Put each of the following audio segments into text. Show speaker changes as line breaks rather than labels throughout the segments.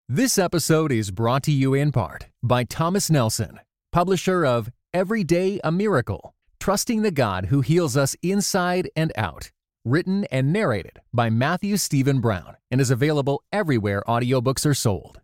This episode is brought to you in part by Thomas Nelson, publisher of Every Day a Miracle, Trusting the God Who Heals Us Inside and Out. Written and narrated by Matthew Stephen Brown and is available everywhere audiobooks are sold.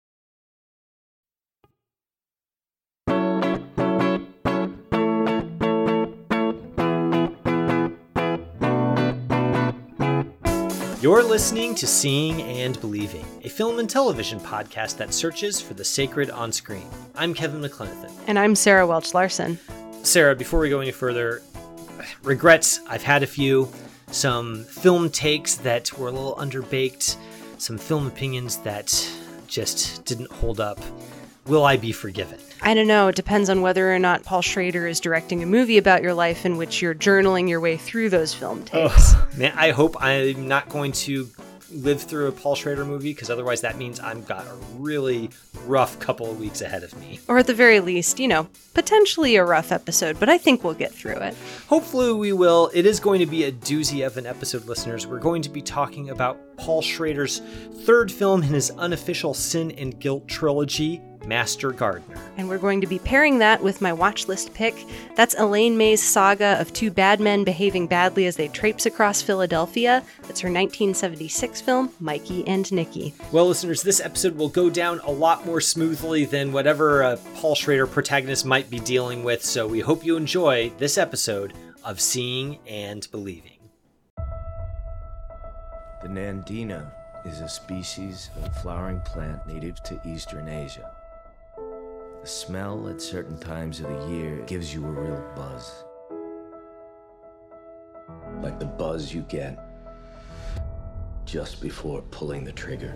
You're listening to Seeing and Believing, a film and television podcast that searches for the sacred on screen. I'm Kevin McLenithan.
And I'm Sarah Welch Larson.
Sarah, before we go any further, regrets, I've had a few. Some film takes that were a little underbaked. Some film opinions that just didn't hold up. Will I be forgiven?
I don't know. It depends on whether or not Paul Schrader is directing a movie about your life in which you're journaling your way through those film takes.
Oh, man, I hope I'm not going to live through a Paul Schrader movie, because otherwise that means I've got a really rough couple of weeks ahead of me.
Or at the very least, potentially a rough episode, but I think we'll get through it.
Hopefully we will. It is going to be a doozy of an episode, listeners. We're going to be talking about Paul Schrader's third film in his unofficial Sin and Guilt trilogy, Master Gardener.
And we're going to be pairing that with my watch list pick. That's Elaine May's saga of two bad men behaving badly as they traipse across Philadelphia. That's her 1976 film, Mikey and Nicky.
Well, listeners, this episode will go down a lot more smoothly than whatever a Paul Schrader protagonist might be dealing with, so we hope you enjoy this episode of Seeing and Believing.
The Nandina is a species of flowering plant native to Eastern Asia. The smell at certain times of the year gives you a real buzz. Like the buzz you get just before pulling the trigger.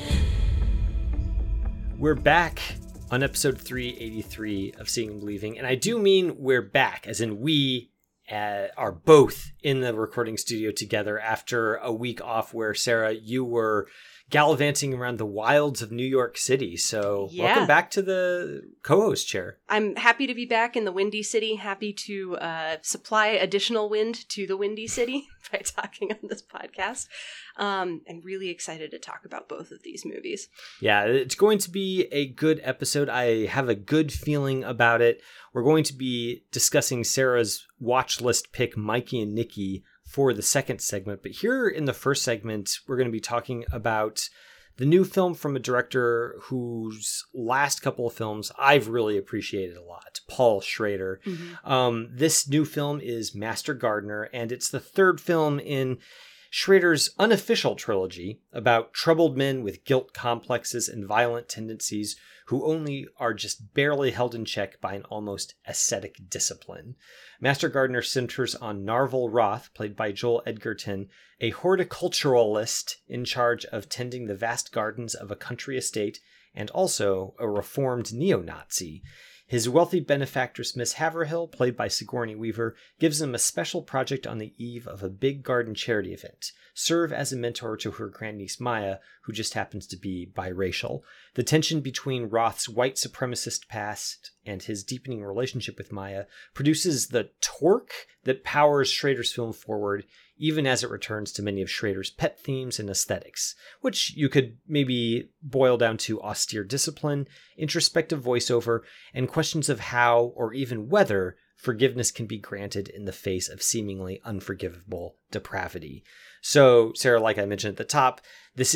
We're back on episode 383 of Seeing and Believing, and I do mean we're back, as in we are both in the recording studio together after a week off where, Sarah, you were gallivanting around the wilds of New York City. So Welcome back to the co-host chair.
I'm happy to be back in the Windy City, happy to supply additional wind to the Windy City by talking on this podcast. And really excited to talk about both of these movies.
Yeah, it's going to be a good episode. I have a good feeling about it. We're going to be discussing Sarah's watch list pick, Mikey and Nicky, for the second segment. But here in the first segment, we're going to be talking about the new film from a director whose last couple of films I've really appreciated a lot, Paul Schrader. Mm-hmm. This new film is Master Gardener, and it's the third film in Schrader's unofficial trilogy about troubled men with guilt complexes and violent tendencies who only are just barely held in check by an almost ascetic discipline. Master Gardener centers on Narvel Roth, played by Joel Edgerton, a horticulturalist in charge of tending the vast gardens of a country estate, and also a reformed neo-Nazi. His wealthy benefactress, Miss Haverhill, played by Sigourney Weaver, gives him a special project on the eve of a big garden charity event. Serve as a mentor to her grandniece Maya, who just happens to be biracial. The tension between Roth's white supremacist past and his deepening relationship with Maya produces the torque that powers Schrader's film forward, even as it returns to many of Schrader's pet themes and aesthetics, which you could maybe boil down to austere discipline, introspective voiceover, and questions of how, or even whether, forgiveness can be granted in the face of seemingly unforgivable depravity. So, Sarah, like I mentioned at the top, this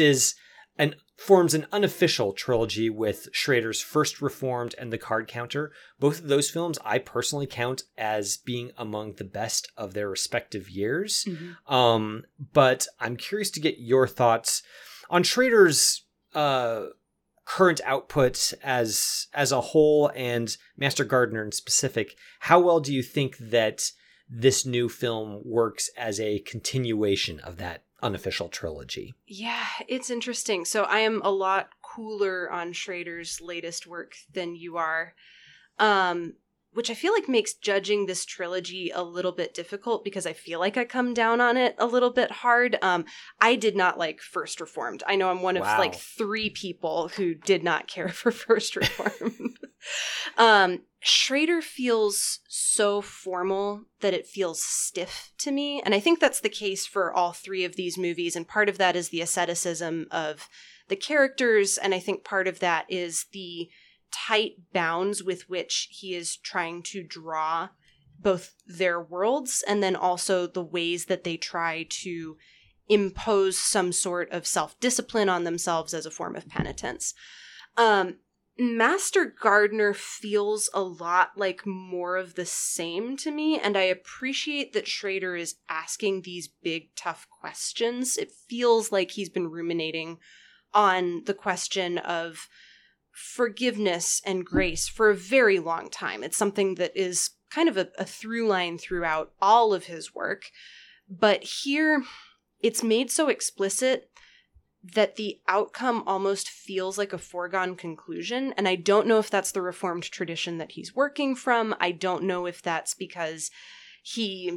forms an unofficial trilogy with Schrader's First Reformed and The Card Counter. Both of those films I personally count as being among the best of their respective years. Mm-hmm. But I'm curious to get your thoughts on Schrader's current output as a whole, and Master Gardener in specific. How well do you think that this new film works as a continuation of that unofficial trilogy?
Yeah, it's interesting. So I am a lot cooler on Schrader's latest work than you are, which I feel like makes judging this trilogy a little bit difficult because I feel like I come down on it a little bit hard. I did not like First Reformed. I know I'm one of like 3 people who did not care for First Reformed. Schrader feels so formal that it feels stiff to me. And I think that's the case for all three of these movies. And part of that is the asceticism of the characters. And I think part of that is the tight bounds with which he is trying to draw both their worlds and then also the ways that they try to impose some sort of self-discipline on themselves as a form of penitence. Master Gardener feels a lot like more of the same to me, and I appreciate that Schrader is asking these big, tough questions. It feels like he's been ruminating on the question of forgiveness and grace for a very long time. It's something that is kind of a through line throughout all of his work, but here it's made so explicit that the outcome almost feels like a foregone conclusion. And I don't know if that's the Reformed tradition that he's working from. I don't know if that's because he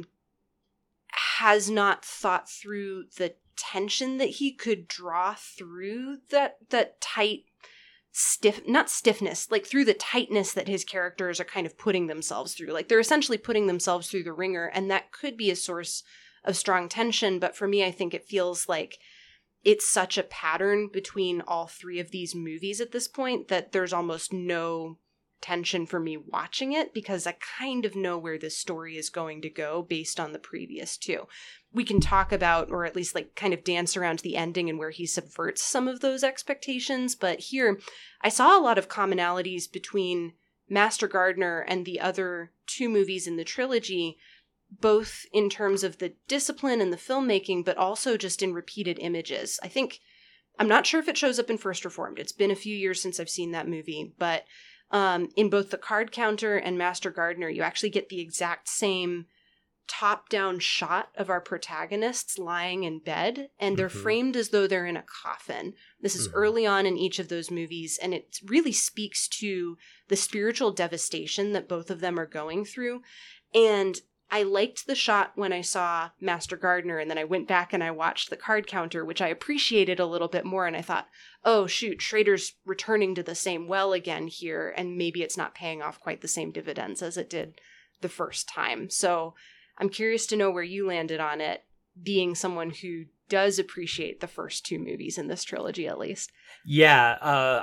has not thought through the tension that he could draw through that tight, not stiffness, like through the tightness that his characters are kind of putting themselves through. Like they're essentially putting themselves through the ringer, and that could be a source of strong tension. But for me, I think it feels like it's such a pattern between all three of these movies at this point that there's almost no tension for me watching it because I kind of know where this story is going to go based on the previous two. We can talk about, or at least like kind of dance around the ending and where he subverts some of those expectations. But here I saw a lot of commonalities between Master Gardener and the other two movies in the trilogy, both in terms of the discipline and the filmmaking, but also just in repeated images. I'm not sure if it shows up in First Reformed. It's been a few years since I've seen that movie, but in both The Card Counter and Master Gardener, you actually get the exact same top-down shot of our protagonists lying in bed, and they're framed as though they're in a coffin. This is early on in each of those movies, and it really speaks to the spiritual devastation that both of them are going through. And I liked the shot when I saw Master Gardener, and then I went back and I watched The Card Counter, which I appreciated a little bit more, and I thought, oh shoot, Schrader's returning to the same well again here, and maybe it's not paying off quite the same dividends as it did the first time. So I'm curious to know where you landed on it, being someone who does appreciate the first two movies in this trilogy, at least.
Yeah,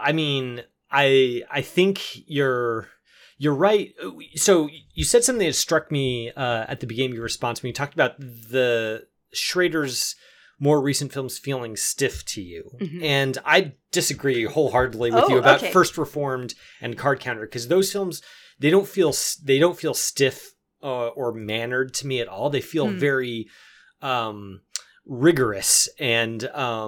I think you're right. So you said something that struck me at the beginning of your response when you talked about the Schrader's more recent films feeling stiff to you. Mm-hmm. And I disagree wholeheartedly with you about First Reformed and Card Counter, because those films, they don't feel stiff or mannered to me at all. They feel very rigorous and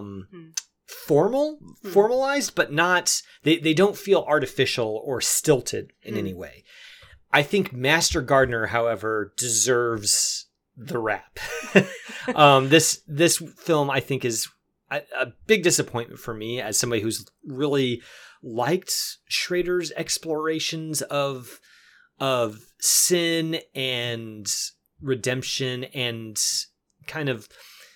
formalized, but not, they don't feel artificial or stilted in any way. I think Master Gardener, however, deserves the rap. This film, I think, is a big disappointment for me as somebody who's really liked Schrader's explorations of sin and redemption and kind of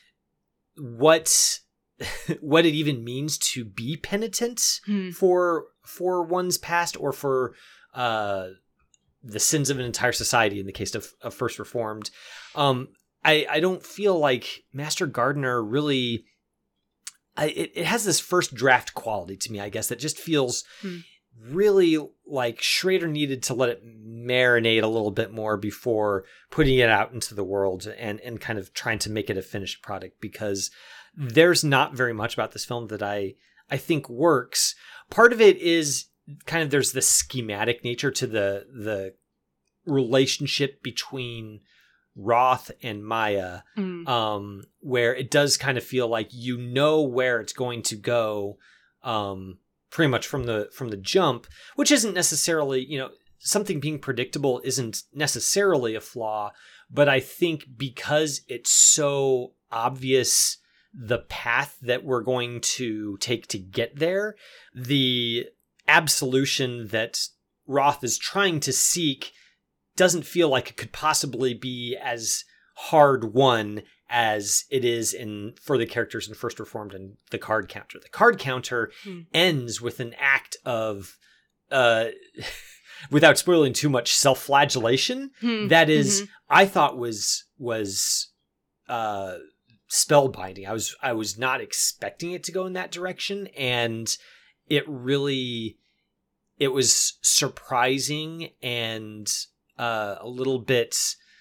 what it even means to be penitent for one's past or for the sins of an entire society in the case of First Reformed. I don't feel like Master Gardener really... It has this first draft quality to me, I guess, that just feels really like Schrader needed to let it marinate a little bit more before putting it out into the world and kind of trying to make it a finished product, because there's not very much about this film that I think works. Part of it is kind of there's this schematic nature to the relationship between Roth and Maya, where it does kind of feel like you know where it's going to go, pretty much from the jump, which isn't necessarily, something being predictable isn't necessarily a flaw, but I think because it's so obvious the path that we're going to take to get there, the absolution that Roth is trying to seek doesn't feel like it could possibly be as hard won as it is for the characters in First Reformed and The Card Counter. The Card Counter ends with an act of without spoiling too much, self-flagellation that is, I thought was spellbinding. I was not expecting it to go in that direction, and it was surprising and a little bit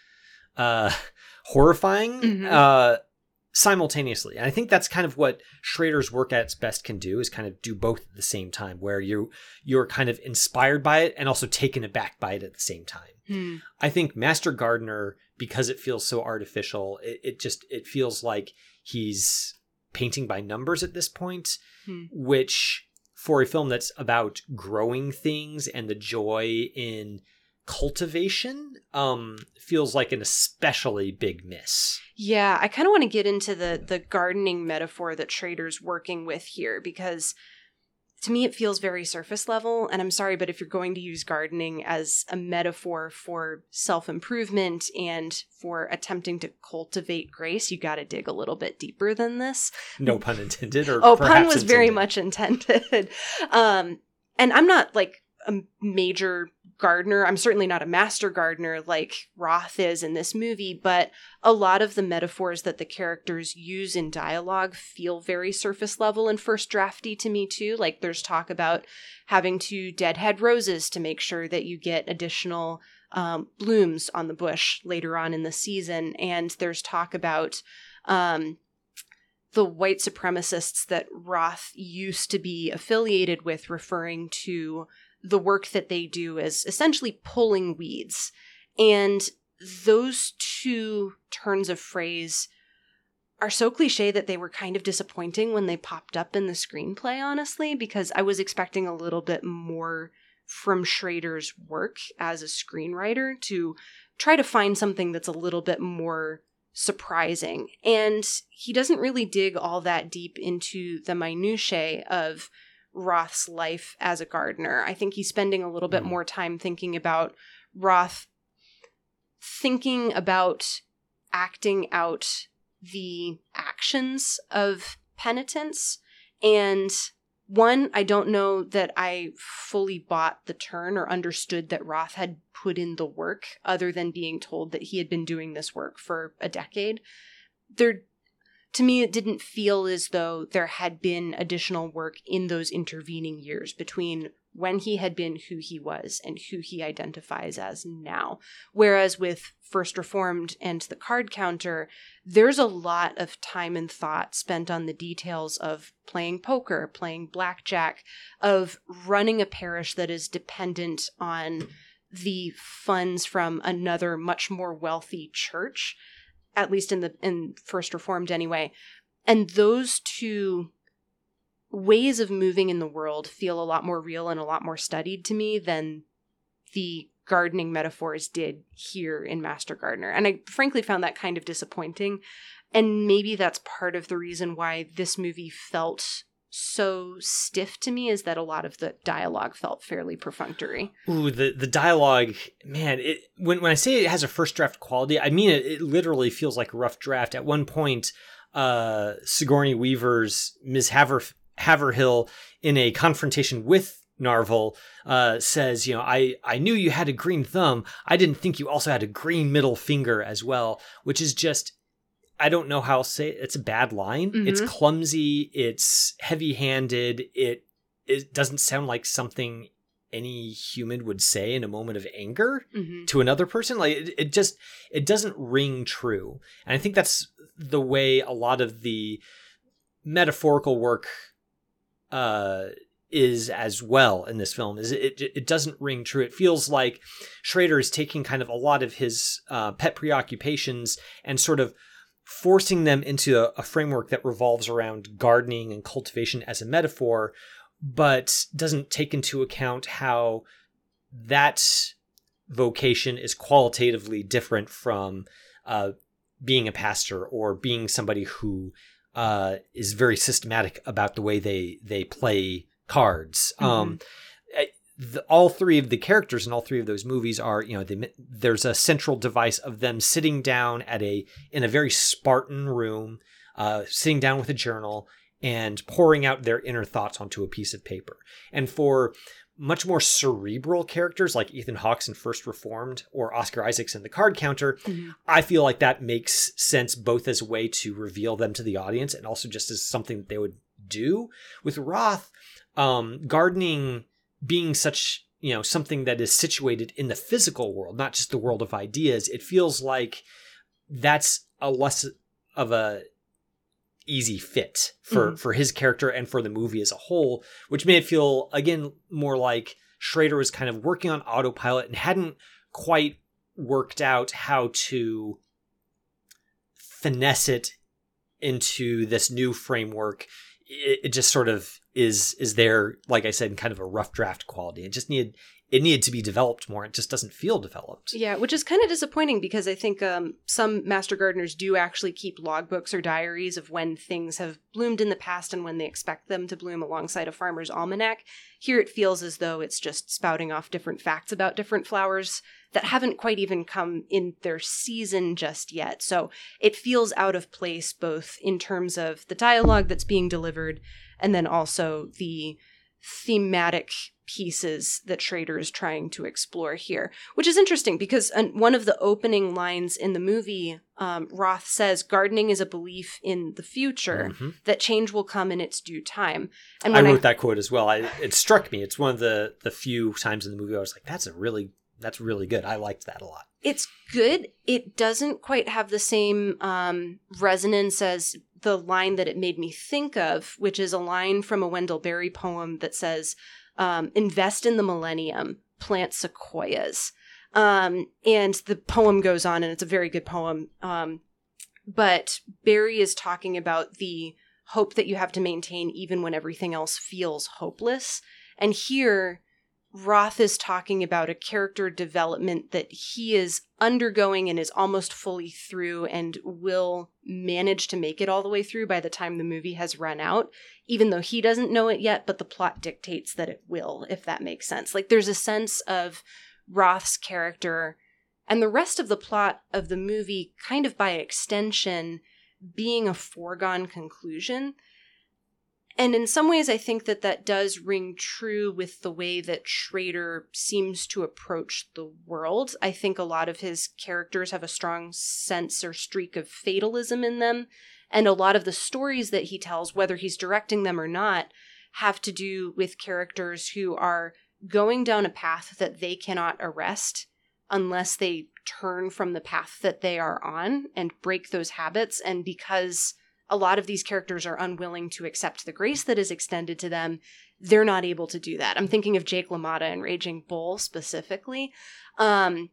horrifying simultaneously. And I think that's kind of what Schrader's work at its best can do, is kind of do both at the same time, where you're kind of inspired by it and also taken aback by it at the same time. I think Master Gardener, because it feels so artificial, it feels like he's painting by numbers at this point, which for a film that's about growing things and the joy in cultivation, feels like an especially big miss.
Yeah, I kind of want to get into the gardening metaphor that Schrader's working with here, because to me it feels very surface level. And I'm sorry, but if you're going to use gardening as a metaphor for self-improvement and for attempting to cultivate grace, you got to dig a little bit deeper than this.
No pun intended. Or
pun was intended. Very much intended. And I'm not like a major gardener. I'm certainly not a master gardener like Roth is in this movie, but a lot of the metaphors that the characters use in dialogue feel very surface level and first drafty to me too. Like there's talk about having to deadhead roses to make sure that you get additional blooms on the bush later on in the season. And there's talk about the white supremacists that Roth used to be affiliated with, referring to the work that they do as essentially pulling weeds. And those two turns of phrase are so cliche that they were kind of disappointing when they popped up in the screenplay, honestly, because I was expecting a little bit more from Schrader's work as a screenwriter to try to find something that's a little bit more surprising. And he doesn't really dig all that deep into the minutiae of Roth's life as a gardener. I think he's spending a little bit more time thinking about Roth, thinking about acting out the actions of penitence. And one, I don't know that I fully bought the turn or understood that Roth had put in the work, other than being told that he had been doing this work for a decade. To me, it didn't feel as though there had been additional work in those intervening years between when he had been who he was and who he identifies as now. Whereas with First Reformed and The Card Counter, there's a lot of time and thought spent on the details of playing poker, playing blackjack, of running a parish that is dependent on the funds from another much more wealthy church, at least in First Reformed anyway. And those two ways of moving in the world feel a lot more real and a lot more studied to me than the gardening metaphors did here in Master Gardener. And I frankly found that kind of disappointing. And maybe that's part of the reason why this movie felt so stiff to me, is that a lot of the dialogue felt fairly perfunctory.
Ooh, the dialogue, man, when I say it has a first draft quality, I mean it literally feels like a rough draft. At one point, Sigourney Weaver's Ms. Haverhill, in a confrontation with Narvel, says, I knew you had a green thumb. I didn't think you also had a green middle finger as well, which is just, I don't know how to say it. It's a bad line. Mm-hmm. It's clumsy. It's heavy-handed. It doesn't sound like something any human would say in a moment of anger to another person. Like it doesn't ring true. And I think that's the way a lot of the metaphorical work is as well in this film. Is it doesn't ring true. It feels like Schrader is taking kind of a lot of his pet preoccupations and sort of forcing them into a framework that revolves around gardening and cultivation as a metaphor, but doesn't take into account how that vocation is qualitatively different from being a pastor or being somebody who is very systematic about the way they play cards. All three of the characters in all three of those movies are, there's a central device of them sitting down in a very Spartan room, sitting down with a journal and pouring out their inner thoughts onto a piece of paper. And for much more cerebral characters like Ethan Hawke's in First Reformed or Oscar Isaac's in The Card Counter, I feel like that makes sense both as a way to reveal them to the audience and also just as something that they would do. With Roth, gardening being such, something that is situated in the physical world, not just the world of ideas, it feels like that's a less of a easy fit for his character and for the movie as a whole, which made it feel, again, more like Schrader was kind of working on autopilot and hadn't quite worked out how to finesse it into this new framework. It just sort of is there, like I said, in kind of a rough draft quality. It needed to be developed more. It just doesn't feel developed.
Yeah, which is kind of disappointing because I think some master gardeners do actually keep logbooks or diaries of when things have bloomed in the past and when they expect them to bloom alongside a farmer's almanac. Here it feels as though it's just spouting off different facts about different flowers that haven't quite even come in their season just yet. So it feels out of place both in terms of the dialogue that's being delivered and then also the thematic pieces that Schrader is trying to explore here, which is interesting because one of the opening lines in the movie, Roth says, gardening is a belief in the future, that change will come in its due time. And
I wrote that quote as well. It struck me. It's one of the few times in the movie I was like, that's really good. I liked that a lot.
It's good. It doesn't quite have the same resonance as the line that it made me think of, which is a line from a Wendell Berry poem that says, invest in the millennium, plant sequoias. And the poem goes on, and it's a very good poem. But Berry is talking about the hope that you have to maintain even when everything else feels hopeless. And here, Roth is talking about a character development that he is undergoing and is almost fully through and will manage to make it all the way through by the time the movie has run out, even though he doesn't know it yet, but the plot dictates that it will, if that makes sense. Like, there's a sense of Roth's character and the rest of the plot of the movie kind of by extension being a foregone conclusion. And in some ways, I think that does ring true with the way that Schrader seems to approach the world. I think a lot of his characters have a strong sense or streak of fatalism in them. And a lot of the stories that he tells, whether he's directing them or not, have to do with characters who are going down a path that they cannot arrest unless they turn from the path that they are on and break those habits. And because a lot of these characters are unwilling to accept the grace that is extended to them, they're not able to do that. I'm thinking of Jake LaMotta and Raging Bull specifically. And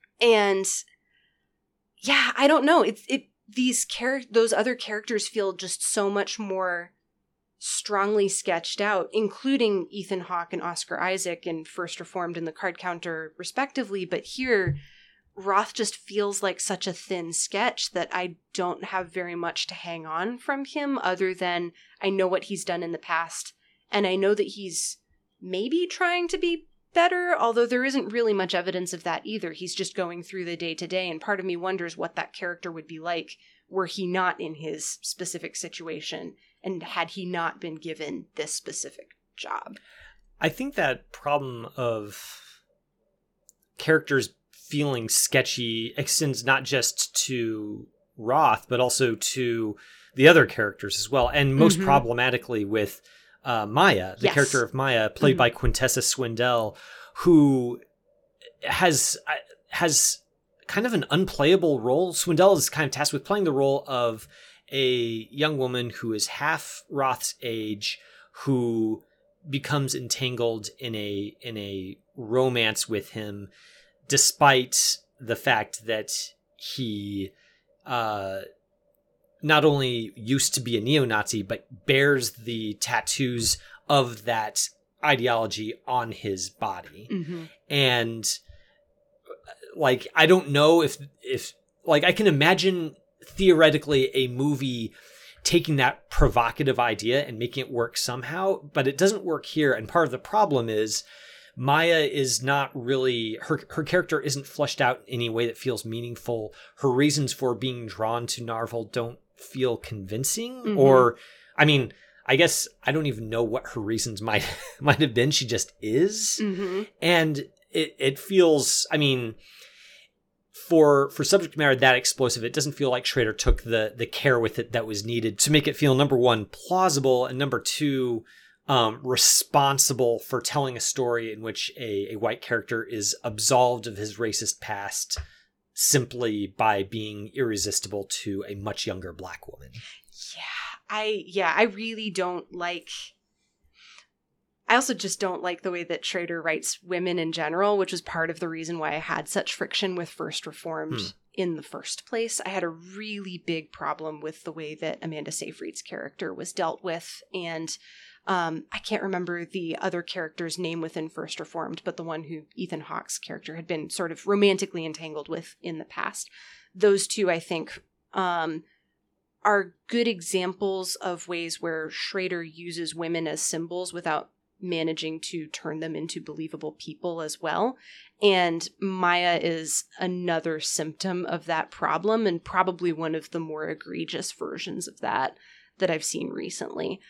yeah, I don't know. Those other characters feel just so much more strongly sketched out, including Ethan Hawke and Oscar Isaac in First Reformed and The Card Counter, respectively. But here, Roth just feels like such a thin sketch that I don't have very much to hang on from him other than I know what he's done in the past, and I know that he's maybe trying to be better, although there isn't really much evidence of that either. He's just going through the day-to-day, and part of me wonders what that character would be like were he not in his specific situation and had he not been given this specific job.
I think that problem of characters feeling sketchy extends not just to Roth, but also to the other characters as well. And most problematically with Maya, the character of Maya, played by Quintessa Swindell, who has kind of an unplayable role. Swindell is kind of tasked with playing the role of a young woman who is half Roth's age, who becomes entangled in a romance with him, despite the fact that he not only used to be a neo-Nazi, but bears the tattoos of that ideology on his body. And like, I don't know if like, I can imagine theoretically a movie taking that provocative idea and making it work somehow, but it doesn't work here. And part of the problem is Maya is not really, her character isn't fleshed out in any way that feels meaningful. Her reasons for being drawn to Narvel don't feel convincing. Or, I mean, I guess I don't even know what her reasons might have been. She just is.
Mm-hmm.
And it feels, I mean, for subject matter that explosive, it doesn't feel like Schrader took the care with it that was needed to make it feel, number one, plausible, and number two, responsible for telling a story in which a white character is absolved of his racist past simply by being irresistible to a much younger black woman.
I really don't like... I also just don't like the way that Schrader writes women in general, which was part of the reason why I had such friction with First Reformed in the first place. I had a really big problem with the way that Amanda Seyfried's character was dealt with, and I can't remember the other character's name within First Reformed, but the one who Ethan Hawke's character had been sort of romantically entangled with in the past. Those two, I think, are good examples of ways where Schrader uses women as symbols without managing to turn them into believable people as well. And Maya is another symptom of that problem, and probably one of the more egregious versions of that I've seen recently.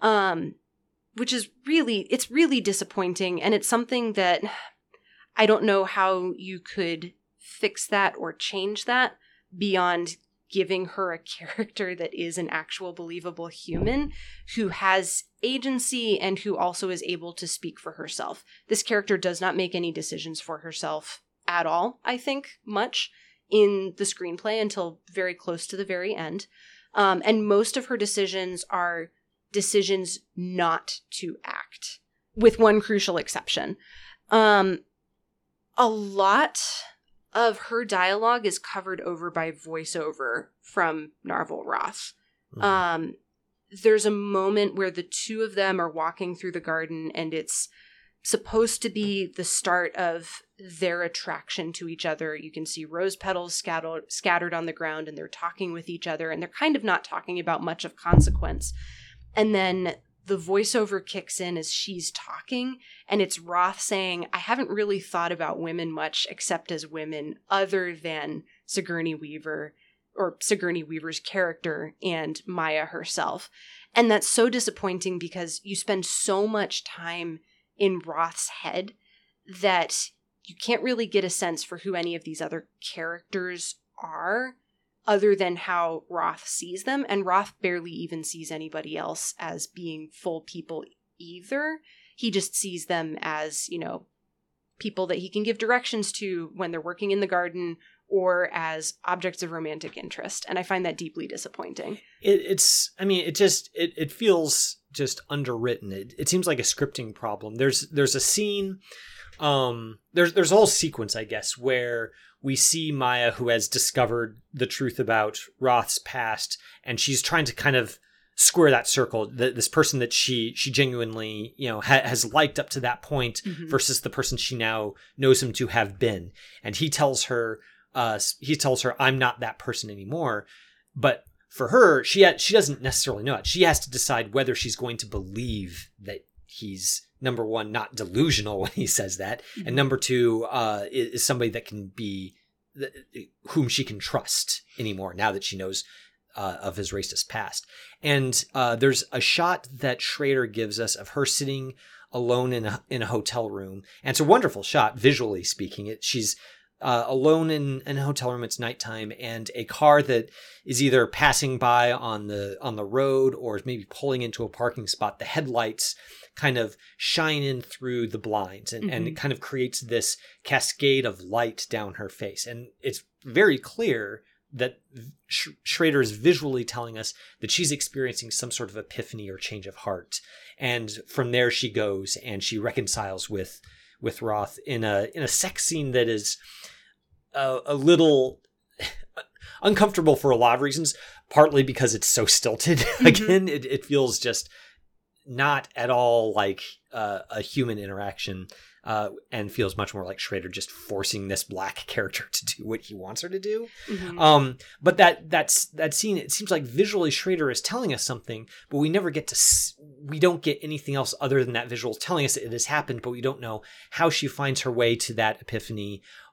Which is it's really disappointing, and it's something that I don't know how you could fix that or change that beyond giving her a character that is an actual believable human who has agency and who also is able to speak for herself. This character does not make any decisions for herself at all, I think, much in the screenplay until very close to the very end. And most of her decisions are decisions not to act, with one crucial exception. A lot of her dialogue is covered over by voiceover from Narvel Roth. Mm-hmm. There's a moment where the two of them are walking through the garden, and it's supposed to be the start of their attraction to each other. You can see rose petals scattered on the ground, and they're talking with each other, and they're kind of not talking about much of consequence. And then the voiceover kicks in as she's talking, and it's Roth saying, I haven't really thought about women much except as women other than Sigourney Weaver, or Sigourney Weaver's character, and Maya herself. And that's so disappointing because you spend so much time in Roth's head that you can't really get a sense for who any of these other characters are, other than how Roth sees them. And Roth barely even sees anybody else as being full people either. He just sees them as, people that he can give directions to when they're working in the garden, or as objects of romantic interest. And I find that deeply disappointing.
It feels just underwritten. It seems like a scripting problem. There's a scene, there's a whole sequence, I guess, where we see Maya, who has discovered the truth about Roth's past, and she's trying to kind of square that circle. This person that she genuinely, has liked up to that point, mm-hmm. versus the person she now knows him to have been. And he tells her, I'm not that person anymore. But for her, she doesn't necessarily know it. She has to decide whether she's going to believe that he's, number one, not delusional when he says that, mm-hmm. and number two, is somebody that can be whom she can trust anymore now that she knows of his racist past. And there's a shot that Schrader gives us of her sitting alone in a hotel room, and it's a wonderful shot visually speaking. She's alone in a hotel room. It's nighttime, and a car that is either passing by on the road or is maybe pulling into a parking spot. The headlights kind of shine in through the blinds, and, mm-hmm. and it kind of creates this cascade of light down her face. And it's very clear that Schrader is visually telling us that she's experiencing some sort of epiphany or change of heart. And from there she goes and she reconciles with Roth in a sex scene that is a little uncomfortable for a lot of reasons, partly because it's so stilted. Mm-hmm. Again, it feels just not at all like a human interaction, and feels much more like Schrader just forcing this black character to do what he wants her to do. Mm-hmm. But that scene, it seems like visually Schrader is telling us something, but we never get we don't get anything else other than that visual telling us that it has happened, but we don't know how she finds her way to that epiphany,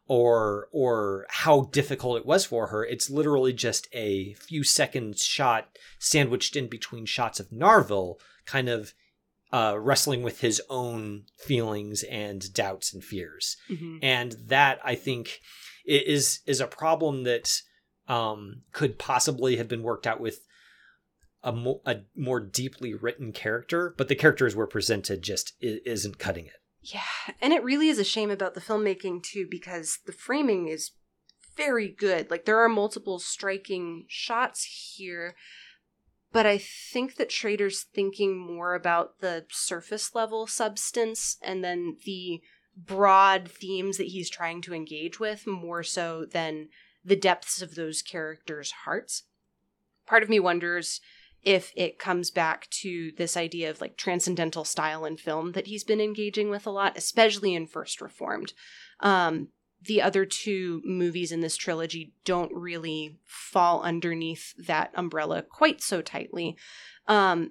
or how difficult it was for her. It's literally just a few seconds shot sandwiched in between shots of Narvel kind of wrestling with his own feelings and doubts and fears.
Mm-hmm.
And that, I think, is a problem that could possibly have been worked out with a more deeply written character, but the characters were presented just isn't cutting it.
Yeah, and it really is a shame about the filmmaking, too, because the framing is very good. Like, there are multiple striking shots here, but I think that Schrader's thinking more about the surface level substance and then the broad themes that he's trying to engage with more so than the depths of those characters' hearts. Part of me wonders if it comes back to this idea of like transcendental style in film that he's been engaging with a lot, especially in First Reformed. The other two movies in this trilogy don't really fall underneath that umbrella quite so tightly. And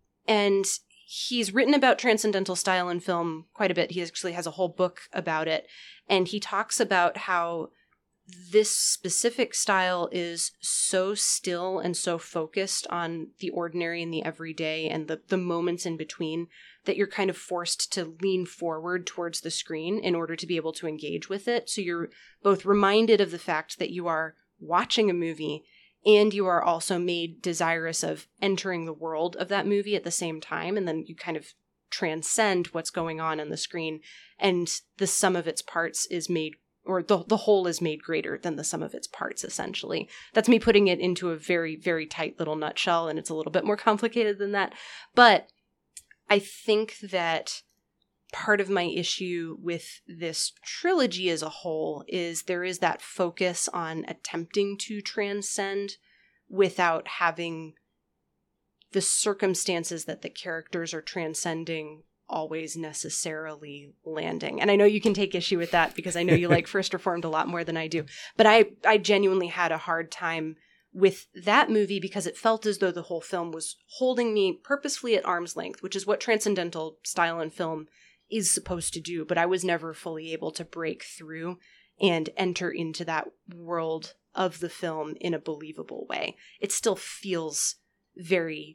he's written about transcendental style in film quite a bit. He actually has a whole book about it. And he talks about how this specific style is so still and so focused on the ordinary and the everyday and the moments in between that you're kind of forced to lean forward towards the screen in order to be able to engage with it. So you're both reminded of the fact that you are watching a movie and you are also made desirous of entering the world of that movie at the same time. And then you kind of transcend what's going on the screen, and the sum of its parts is made, or the whole is made greater than the sum of its parts, essentially. That's me putting it into a very, very tight little nutshell, and it's a little bit more complicated than that. But I think that part of my issue with this trilogy as a whole is there is that focus on attempting to transcend without having the circumstances that the characters are transcending always necessarily landing. And I know you can take issue with that because I know you like First Reformed a lot more than I do. But I genuinely had a hard time with that movie because it felt as though the whole film was holding me purposefully at arm's length, which is what transcendental style in film is supposed to do. But I was never fully able to break through and enter into that world of the film in a believable way. It still feels very,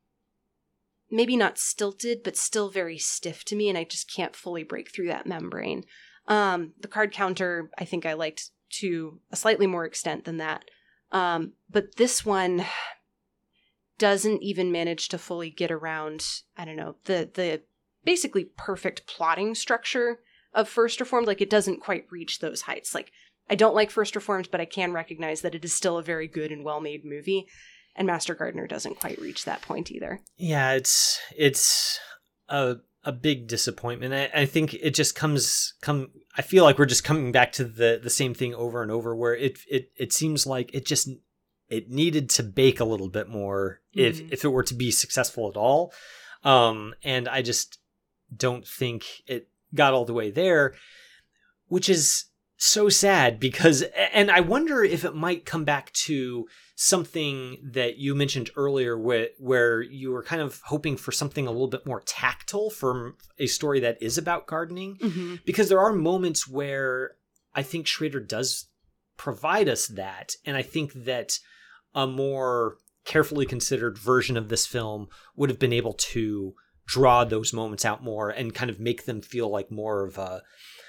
maybe not stilted, but still very stiff to me, and I just can't fully break through that membrane. The card counter, I think I liked to a slightly more extent than that. But this one doesn't even manage to fully get around, I don't know, the basically perfect plotting structure of First Reformed. Like, it doesn't quite reach those heights. Like, I don't like First Reformed, but I can recognize that it is still a very good and well-made movie. And Master Gardener doesn't quite reach that point either. Yeah,
it's a big disappointment. I think it just I feel like we're just coming back to the same thing over and over, where it seems like it needed to bake a little bit more if it were to be successful at all. And I just don't think it got all the way there, which is so sad because, and I wonder if it might come back to something that you mentioned earlier where you were kind of hoping for something a little bit more tactile from a story that is about gardening, because there are moments where I think Schrader does provide us that. And I think that a more carefully considered version of this film would have been able to draw those moments out more and kind of make them feel like more of a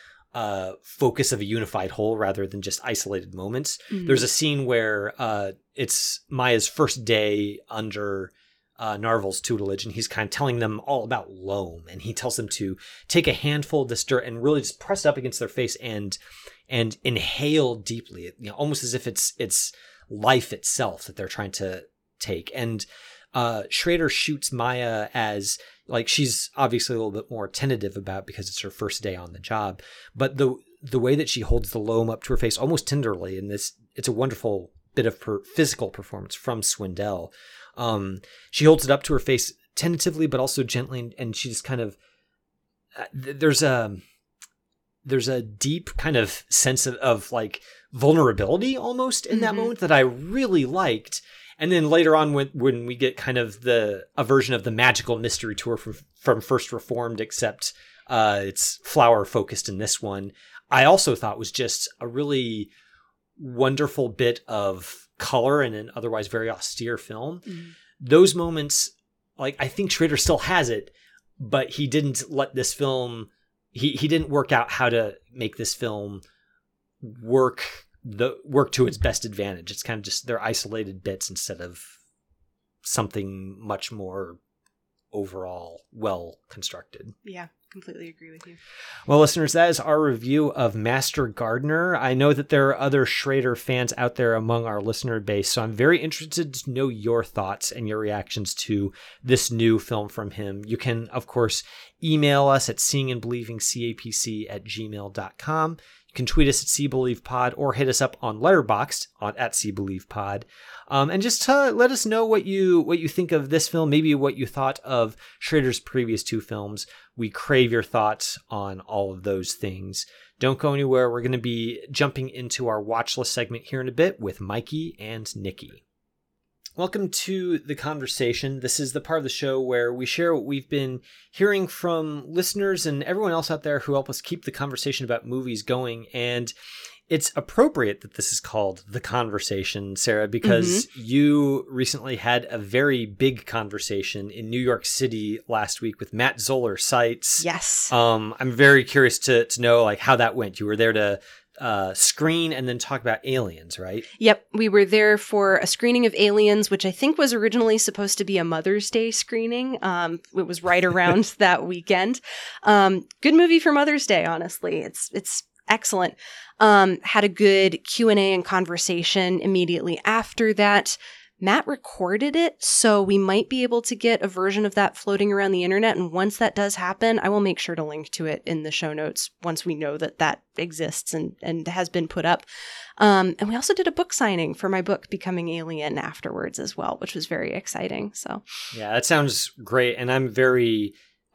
focus of a unified whole rather than just isolated moments. There's a scene where it's Maya's first day under Narvel's tutelage, and he's kind of telling them all about loam, and he tells them to take a handful of this dirt and really just press it up against their face and inhale deeply, almost as if it's life itself that they're trying to take. And Schrader shoots Maya as, like, she's obviously a little bit more tentative about because it's her first day on the job, but the way that she holds the loam up to her face almost tenderly, and it's a wonderful bit of physical performance from Swindell. She holds it up to her face tentatively, but also gently, and she just kind of there's a deep kind of sense of like vulnerability almost in that moment that I really liked. And then later on, when we get kind of a version of the magical mystery tour from First Reformed, except it's flower focused in this one, I also thought was just a really wonderful bit of color in an otherwise very austere film. Mm-hmm. Those moments, like, I think Schrader still has it, but he didn't let this film, he didn't work out how to make this film work to its best advantage. It's kind of just, they're isolated bits instead of something much more overall well constructed.
Yeah, completely agree with you.
Well, listeners, that is our review of Master Gardener. I know that there are other Schrader fans out there among our listener base, so I'm very interested to know your thoughts and your reactions to this new film from him. You can, of course, email us at seeingandbelievingcapc@gmail.com. You can tweet us at SeeBelievePod or hit us up on Letterboxd at SeeBelievePod. And just let us know what you think of this film, maybe what you thought of Schrader's previous two films. We crave your thoughts on all of those things. Don't go anywhere. We're going to be jumping into our watch list segment here in a bit with Mikey and Nikki. Welcome to the conversation. This is the part of the show where we share what we've been hearing from listeners and everyone else out there who help us keep the conversation about movies going. And it's appropriate that this is called The Conversation, Sarah, because you recently had a very big conversation in New York City last week with Matt Zoller Seitz.
Yes.
I'm very curious to know like how that went. You were there to screen and then talk about Aliens, right?
Yep. We were there for a screening of Aliens, which I think was originally supposed to be a Mother's Day screening. It was right around that weekend. Good movie for Mother's Day, honestly. It's excellent. Had a good Q&A and conversation immediately after that. Matt recorded it, so we might be able to get a version of that floating around the internet. And once that does happen, I will make sure to link to it in the show notes once we know that that exists and has been put up. And we also did a book signing for my book, Becoming Alien, afterwards as well, which was very exciting. So
yeah, that sounds great. And I'm very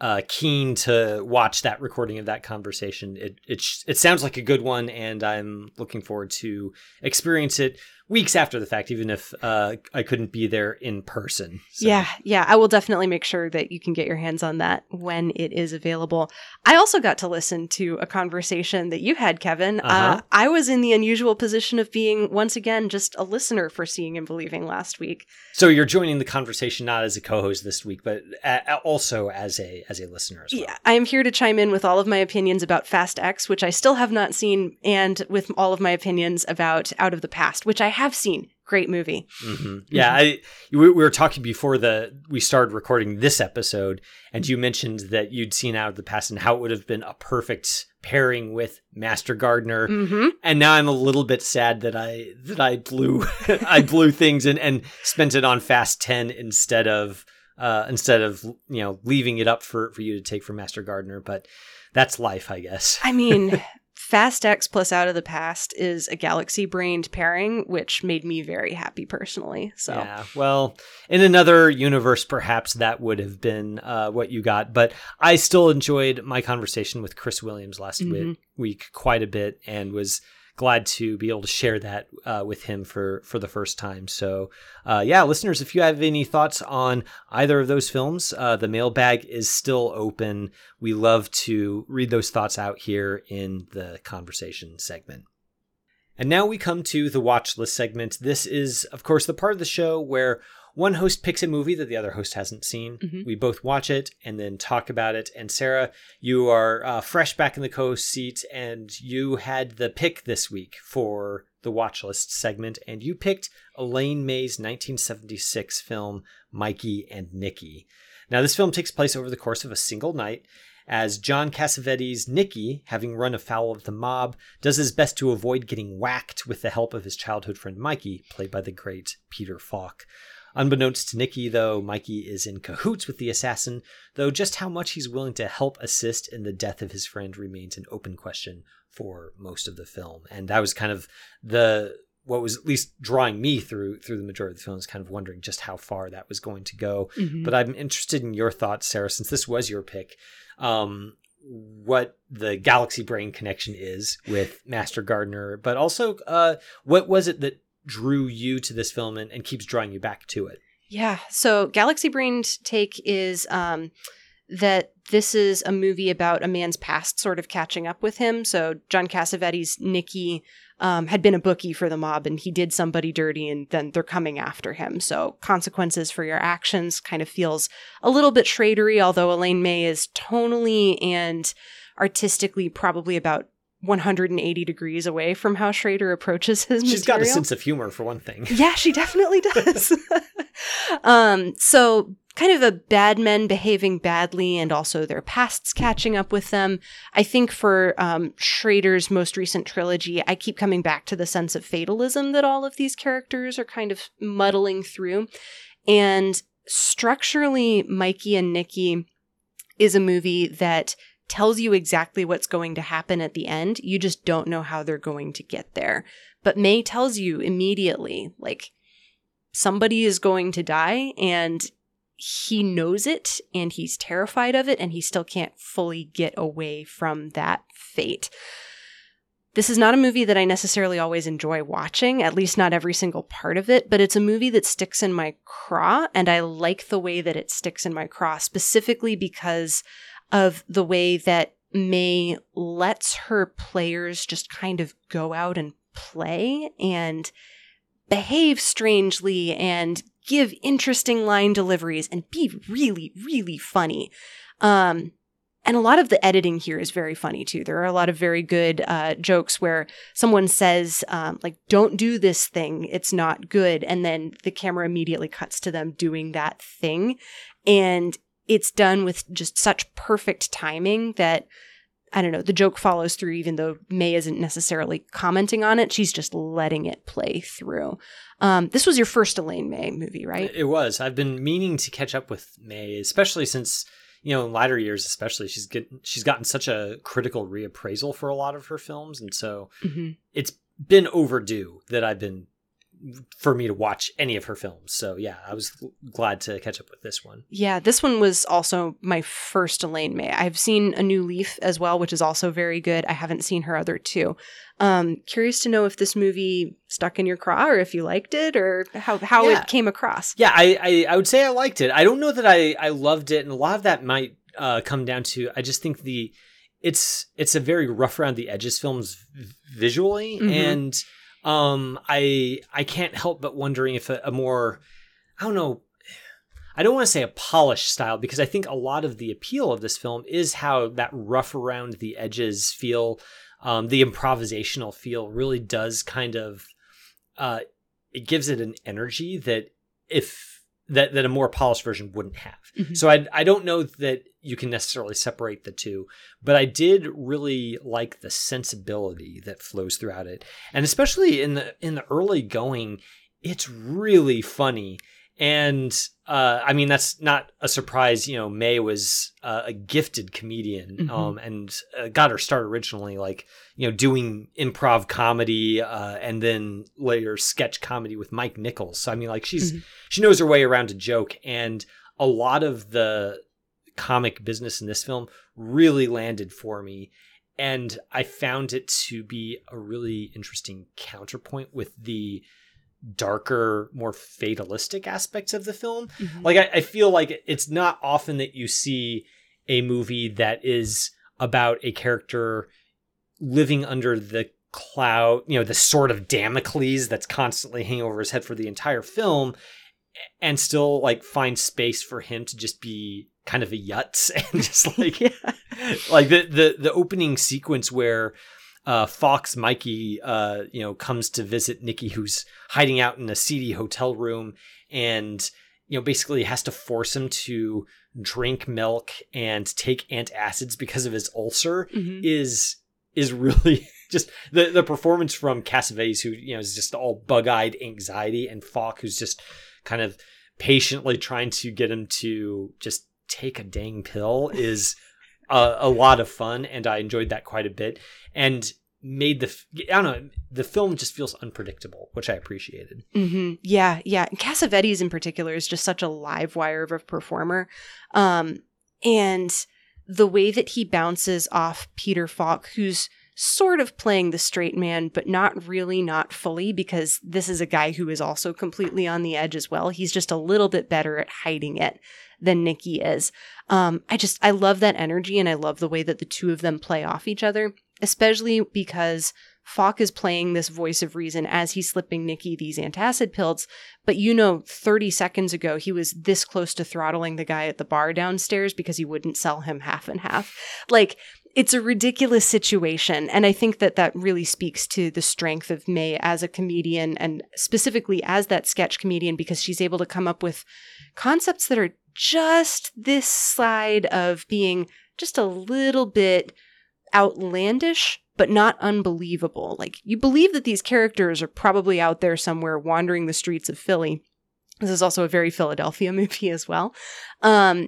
keen to watch that recording of that conversation. It sounds like a good one, and I'm looking forward to experience it weeks after the fact, even if I couldn't be there in person. So.
Yeah. I will definitely make sure that you can get your hands on that when it is available. I also got to listen to a conversation that you had, Kevin. I was in the unusual position of being, once again, just a listener for Seeing and Believing last week.
So you're joining the conversation not as a co-host this week, but also as a listener as well.
Yeah, I am here to chime in with all of my opinions about Fast X, which I still have not seen, and with all of my opinions about Out of the Past, which I have seen. Great movie.
Mm-hmm. Yeah, we were talking before we started recording this episode, and you mentioned that you'd seen Out of the Past and how it would have been a perfect pairing with Master Gardener. Mm-hmm. And now I'm a little bit sad that I blew I blew things and spent it on Fast 10 instead of leaving it up for you to take for Master Gardener. But that's life, I guess.
I mean, Fast X plus Out of the Past is a galaxy-brained pairing, which made me very happy personally. So
yeah, well, in another universe, perhaps that would have been what you got. But I still enjoyed my conversation with Chris Williams last week quite a bit, and was glad to be able to share that with him for the first time. So listeners, if you have any thoughts on either of those films, the mailbag is still open. We love to read those thoughts out here in the conversation segment. And now we come to the watch list segment. This is, of course, the part of the show where one host picks a movie that the other host hasn't seen. Mm-hmm. We both watch it and then talk about it. And Sarah, you are fresh back in the co-host seat, and you had the pick this week for the watch list segment, and you picked Elaine May's 1976 film, Mikey and Nikki. Now, this film takes place over the course of a single night, as John Cassavetes' Nicky, having run afoul of the mob, does his best to avoid getting whacked with the help of his childhood friend Mikey, played by the great Peter Falk. Unbeknownst to Nicky, though, Mikey is in cahoots with the assassin, though just how much he's willing to help assist in the death of his friend remains an open question for most of the film. And that was kind of what was at least drawing me through the majority of the film, is kind of wondering just how far that was going to go. Mm-hmm. But I'm interested in your thoughts, Sarah, since this was your pick, what the Galaxy Brain connection is with Master Gardener, but also what was it that drew you to this film and keeps drawing you back to it?
Yeah. So Galaxy Brain's take is that this is a movie about a man's past sort of catching up with him. So John Cassavetes' Nicky had been a bookie for the mob, and he did somebody dirty, and then they're coming after him. So consequences for your actions kind of feels a little bit Schradery, although Elaine May is tonally and artistically probably about 180 degrees away from how Schrader approaches his material.
She's got a sense of humor, for one thing.
Yeah, she definitely does. So kind of a bad men behaving badly and also their pasts catching up with them. I think for Schrader's most recent trilogy, I keep coming back to the sense of fatalism that all of these characters are kind of muddling through. And structurally, Mikey and Nicky is a movie that tells you exactly what's going to happen at the end. You just don't know how they're going to get there. But May tells you immediately, like, somebody is going to die, and he knows it, and he's terrified of it, and he still can't fully get away from that fate. This is not a movie that I necessarily always enjoy watching, at least not every single part of it, but it's a movie that sticks in my craw, and I like the way that it sticks in my craw, specifically because of the way that May lets her players just kind of go out and play and behave strangely and give interesting line deliveries and be really, really funny. And a lot of the editing here is very funny too. There are a lot of very good jokes where someone says, like, don't do this thing, it's not good. And then the camera immediately cuts to them doing that thing. And it's done with just such perfect timing that, I don't know, the joke follows through even though May isn't necessarily commenting on it. She's just letting it play through. This was your first Elaine May movie, right?
It was. I've been meaning to catch up with May, especially since, in latter years especially, she's gotten such a critical reappraisal for a lot of her films. And so it's been overdue for me to watch any of her films. So yeah, I was glad to catch up with this one.
Yeah, this one was also my first Elaine May. I've seen A New Leaf as well, which is also very good. I haven't seen her other two. Curious to know if this movie stuck in your craw or if you liked it or how it came across.
Yeah, I would say I liked it. I don't know that I loved it, and a lot of that might come down to, I just think it's a very rough around the edges films visually, and I can't help but wondering if a more, I don't know, I don't want to say a polished style, because I think a lot of the appeal of this film is how that rough around the edges feel, the improvisational feel really does kind of, it gives it an energy that that a more polished version wouldn't have. So I don't know that you can necessarily separate the two, but I did really like the sensibility that flows throughout it. And especially in the early going, it's really funny. And I mean, that's not a surprise. May was a gifted comedian, and got her start originally doing improv comedy, and then later sketch comedy with Mike Nichols. So I mean, she knows her way around a joke, and a lot of the comic business in this film really landed for me. And I found it to be a really interesting counterpoint with the darker, more fatalistic aspects of the film. I feel like it's not often that you see a movie that is about a character living under the cloud, the sort of Damocles that's constantly hanging over his head for the entire film, and still find space for him to just be kind of a yutz and just the opening sequence where Fox Mikey comes to visit Nicky, who's hiding out in a seedy hotel room, and basically has to force him to drink milk and take antacids because of his ulcer is really just the performance from Cassavetes, who is just all bug-eyed anxiety, and Falk, who's just kind of patiently trying to get him to just take a dang pill, is a lot of fun, and I enjoyed that quite a bit, and made the film just feels unpredictable, which I appreciated.
Yeah. And Cassavetes in particular is just such a live wire of a performer, and the way that he bounces off Peter Falk, who's sort of playing the straight man, but not really, not fully, because this is a guy who is also completely on the edge as well. He's just a little bit better at hiding it than Nikki is. I love that energy, and I love the way that the two of them play off each other, especially because Falk is playing this voice of reason as he's slipping Nikki these antacid pills. But 30 seconds ago, he was this close to throttling the guy at the bar downstairs because he wouldn't sell him half and half. Like, it's a ridiculous situation. And I think that really speaks to the strength of May as a comedian, and specifically as that sketch comedian, because she's able to come up with concepts that are just this side of being just a little bit outlandish, but not unbelievable. Like, you believe that these characters are probably out there somewhere wandering the streets of Philly. This is also a very Philadelphia movie as well. And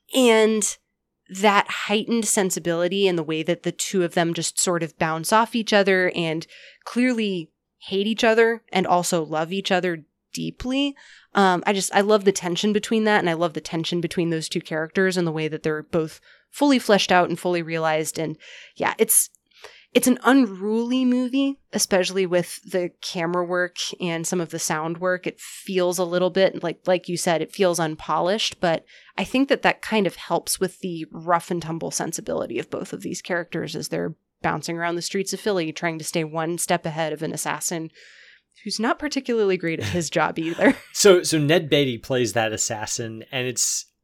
that heightened sensibility and the way that the two of them just sort of bounce off each other and clearly hate each other and also love each other deeply. I love the tension between that, and I love the tension between those two characters and the way that they're both fully fleshed out and fully realized. And yeah, it's an unruly movie, especially with the camera work and some of the sound work. It feels a little bit like you said, it feels unpolished, but I think that kind of helps with the rough and tumble sensibility of both of these characters as they're bouncing around the streets of Philly, trying to stay one step ahead of an assassin who's not particularly great at his job either.
So Ned Beatty plays that assassin, and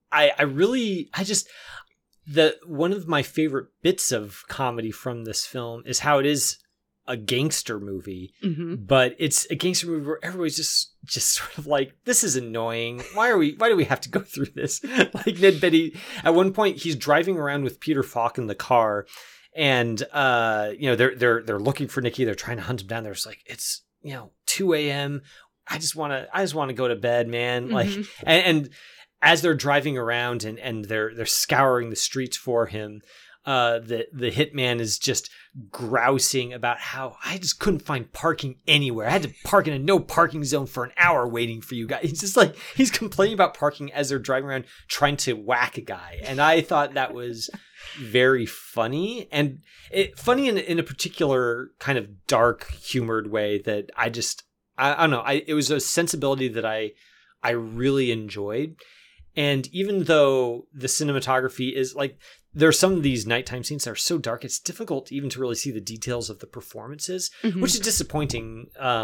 one of my favorite bits of comedy from this film is how it is a gangster movie, but it's a gangster movie where everybody's just sort of like, this is annoying. Why do we have to go through this? Like, Ned Beatty, at one point, he's driving around with Peter Falk in the car, and they're looking for Nikki. They're trying to hunt him down. They're just like, it's 2 a.m. I just want to go to bed, man. Like, and as they're driving around and they're scouring the streets for him, the hitman is just grousing about how I just couldn't find parking anywhere. I had to park in a no parking zone for an hour waiting for you guys. It's just like he's complaining about parking as they're driving around trying to whack a guy. And I thought that was very funny, and funny in a particular kind of dark humored way that I don't know. It was a sensibility that I really enjoyed. And even though the cinematography is like, there are some of these nighttime scenes that are so dark, it's difficult even to really see the details of the performances, which is disappointing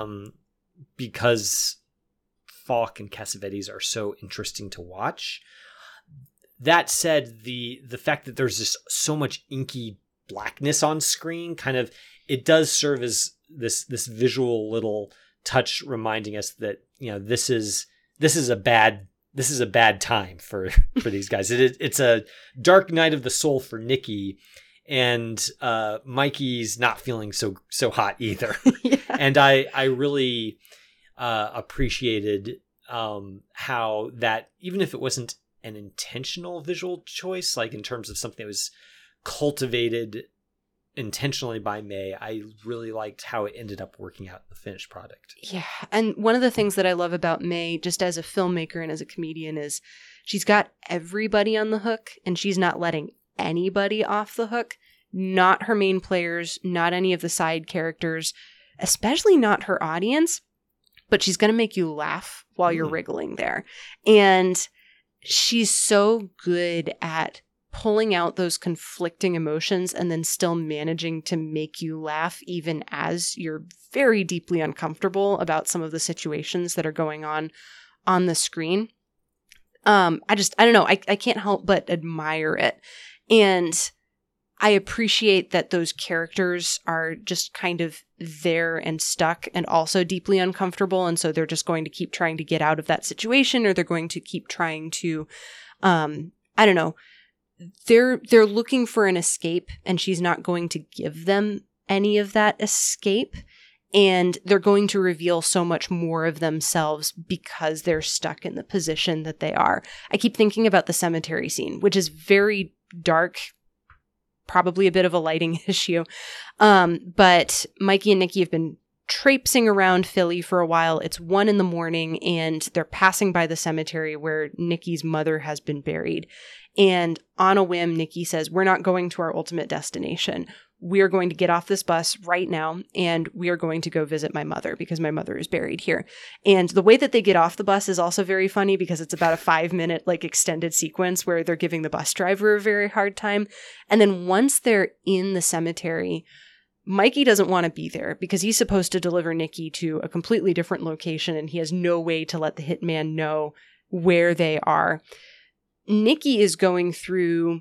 because Falk and Cassavetes are so interesting to watch. That said, the fact that there's just so much inky blackness on screen, kind of, it does serve as this visual little touch reminding us that, this is a bad time for these guys. It's a dark night of the soul for Nikki, and Mikey's not feeling so hot either. Yeah. And I really appreciated how that, even if it wasn't an intentional visual choice, like in terms of something that was cultivated intentionally by May, I really liked how it ended up working out the finished product.
Yeah. And one of the things that I love about May, just as a filmmaker and as a comedian, is she's got everybody on the hook, and she's not letting anybody off the hook. Not her main players, not any of the side characters, especially not her audience, but she's going to make you laugh while you're wriggling there. And she's so good at pulling out those conflicting emotions and then still managing to make you laugh even as you're very deeply uncomfortable about some of the situations that are going on the screen. I don't know. I can't help but admire it. And I appreciate that those characters are just kind of there and stuck and also deeply uncomfortable. And so they're just going to keep trying to get out of that situation, or they're going to keep trying to, I don't know, they're looking for an escape, and she's not going to give them any of that escape. And they're going to reveal so much more of themselves because they're stuck in the position that they are. I keep thinking about the cemetery scene, which is very dark, probably a bit of a lighting issue. But Mikey and Nikki have been traipsing around Philly for a while. It's 1 a.m, and they're passing by the cemetery where Nikki's mother has been buried. And on a whim, Nikki says, "We're not going to our ultimate destination. we are going to get off this bus right now and we are going to go visit my mother because my mother is buried here. And the way that they get off the bus is also very funny because it's about a 5-minute like extended sequence where they're giving the bus driver a very hard time. And then once they're in the cemetery, Mikey doesn't want to be there because he's supposed to deliver Nikki to a completely different location and he has no way to let the hitman know where they are. Nikki is going through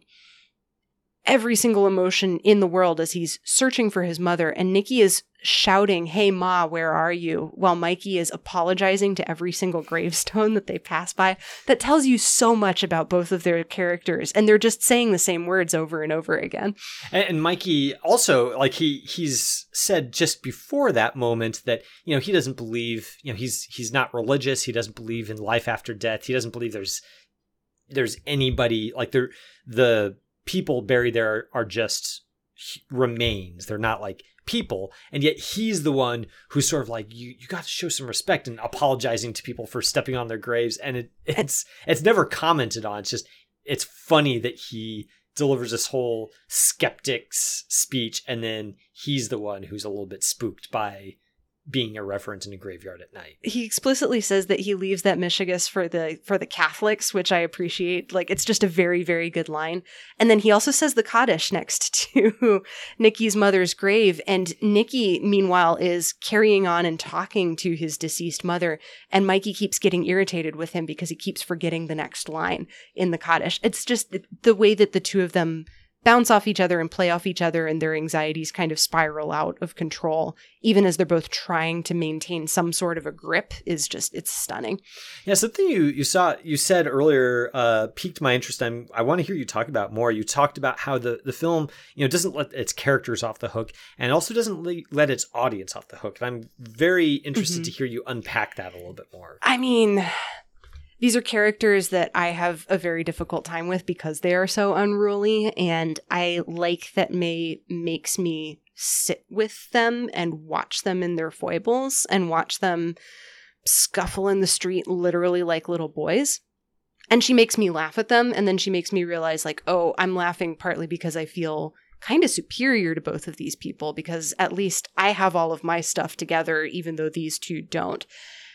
every single emotion in the world as he's searching for his mother, and Nikki is shouting, "Hey Ma, where are you?" while Mikey is apologizing to every single gravestone that they pass by. That tells you so much about both of their characters, and they're just saying the same words over and over again.
And Mikey also, like he's said just before that moment that, you know, he doesn't believe, you know, he's not religious, he doesn't believe in life after death, he doesn't believe there's anybody, like the people buried there are just remains. They're not like people. And yet he's the one who's sort of like, you got to show some respect and apologizing to people for stepping on their graves. And it's never commented on. It's funny that he delivers this whole skeptic's speech. And then he's the one who's a little bit spooked by being irreverent in a graveyard at night.
He explicitly says that he leaves that Mishigas for the Catholics, which I appreciate. Like, it's just a very, very good line. And then he also says the Kaddish next to Nikki's mother's grave. And Nikki, meanwhile, is carrying on and talking to his deceased mother. And Mikey keeps getting irritated with him because he keeps forgetting the next line in the Kaddish. It's just the way that the two of them bounce off each other and play off each other, and their anxieties kind of spiral out of control, even as they're both trying to maintain some sort of a grip, it's stunning. Yeah,
something you said earlier piqued my interest. I want to hear you talk about more. You talked about how the film, you know, doesn't let its characters off the hook, and also doesn't let its audience off the hook. And I'm very interested to hear you unpack that a little bit more.
I mean, these are characters that I have a very difficult time with because they are so unruly, and I like that May makes me sit with them and watch them in their foibles and watch them scuffle in the street literally like little boys. And she makes me laugh at them, and then she makes me realize, like, oh, I'm laughing partly because I feel kind of superior to both of these people because at least I have all of my stuff together, even though these two don't.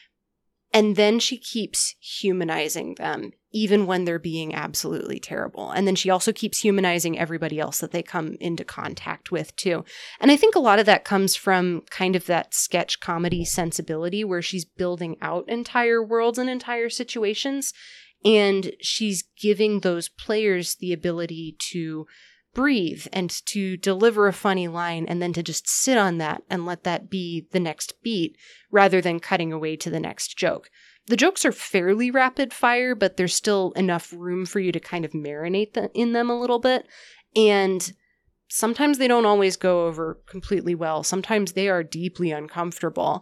And then she keeps humanizing them, even when they're being absolutely terrible. And then she also keeps humanizing everybody else that they come into contact with, too. And I think a lot of that comes from kind of that sketch comedy sensibility where she's building out entire worlds and entire situations. And she's giving those players the ability to breathe and to deliver a funny line and then to just sit on that and let that be the next beat rather than cutting away to the next joke. The jokes are fairly rapid fire, but there's still enough room for you to kind of marinate in them a little bit. And sometimes they don't always go over completely well. Sometimes they are deeply uncomfortable.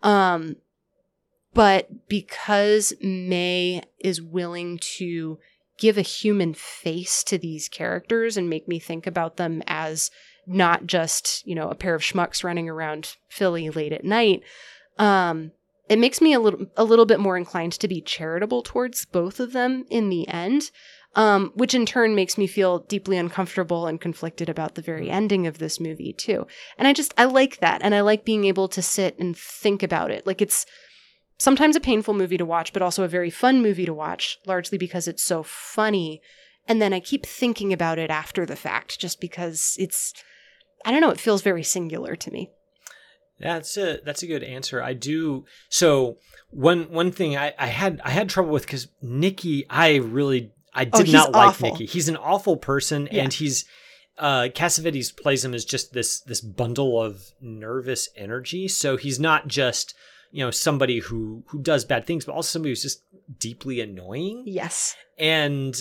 But because May is willing to give a human face to these characters and make me think about them as not just, you know, a pair of schmucks running around Philly late at night, it makes me a little bit more inclined to be charitable towards both of them in the end, which in turn makes me feel deeply uncomfortable and conflicted about the very ending of this movie too. And I like that, and I like being able to sit and think about it. Like, it's sometimes a painful movie to watch, but also a very fun movie to watch, largely because it's so funny. And then I keep thinking about it after the fact, just because I don't know, it feels very singular to me.
That's a good answer. I do. So one thing I had trouble with, because Nikki, I did not like Nikki. He's an awful person, yeah. And he's Cassavetes plays him as just this bundle of nervous energy. So he's not just, you know, somebody who does bad things, but also somebody who's just deeply annoying.
Yes.
And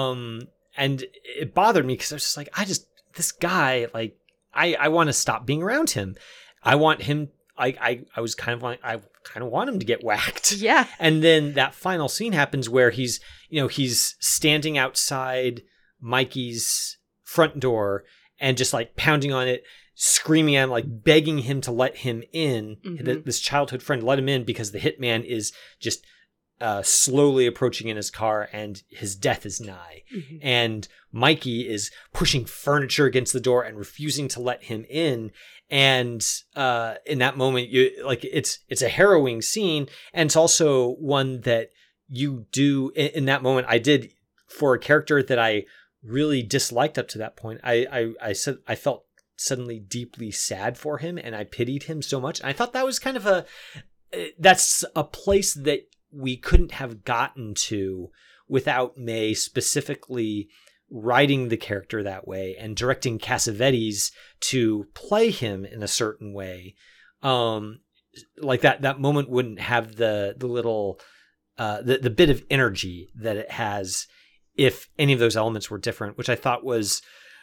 it bothered me because I was just like, this guy, like, I want to stop being around him. I want him, I was kind of like, I kind of want him to get whacked.
Yeah.
And then that final scene happens where he's standing outside Mikey's front door and just like pounding on it, screaming at him, like begging him to let him in, this childhood friend, let him in, because the hitman is just slowly approaching in his car, and his death is nigh.
Mhm.
And Mikey is pushing furniture against the door and refusing to let him in. And in that moment, it's a harrowing scene, and it's also one that you do in that moment. I did for a character that I really disliked up to that point. I felt suddenly deeply sad for him, and I pitied him so much. And I thought that was kind of that's a place that we couldn't have gotten to without May specifically writing the character that way and directing Cassavetes to play him in a certain way. Like that moment wouldn't have the little the bit of energy that it has if any of those elements were different, which I thought was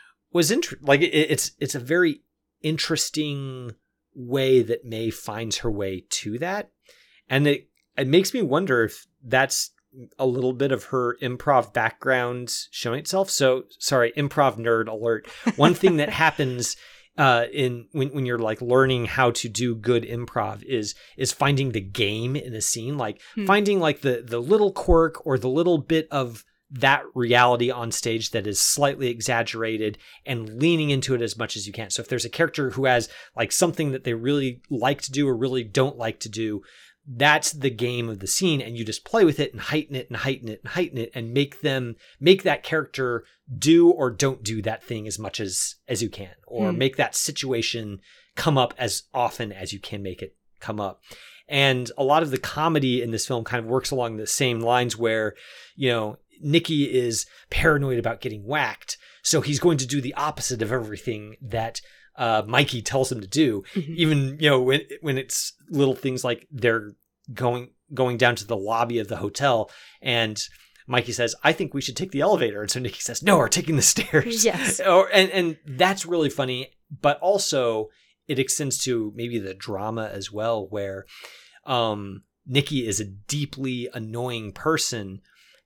it's a very interesting way that May finds her way to that. And it makes me wonder if that's a little bit of her improv background showing itself. So sorry, improv nerd alert. One thing that happens when you're like learning how to do good improv is finding the game in a scene, like finding like the little quirk or the little bit of that reality on stage that is slightly exaggerated and leaning into it as much as you can. So if there's a character who has like something that they really like to do or really don't like to do, that's the game of the scene, and you just play with it and heighten it and heighten it and heighten it and make that character do or don't do that thing as much as you can, or make that situation come up as often as you can make it come up. And a lot of the comedy in this film kind of works along the same lines where, Nicky is paranoid about getting whacked, so he's going to do the opposite of everything that Mikey tells him to do. Mm-hmm. Even when it's little things like they're going down to the lobby of the hotel, and Mikey says, "I think we should take the elevator," and so Nicky says, "No, we're taking the stairs."
Yes,
and that's really funny, but also it extends to maybe the drama as well, where Nicky is a deeply annoying person.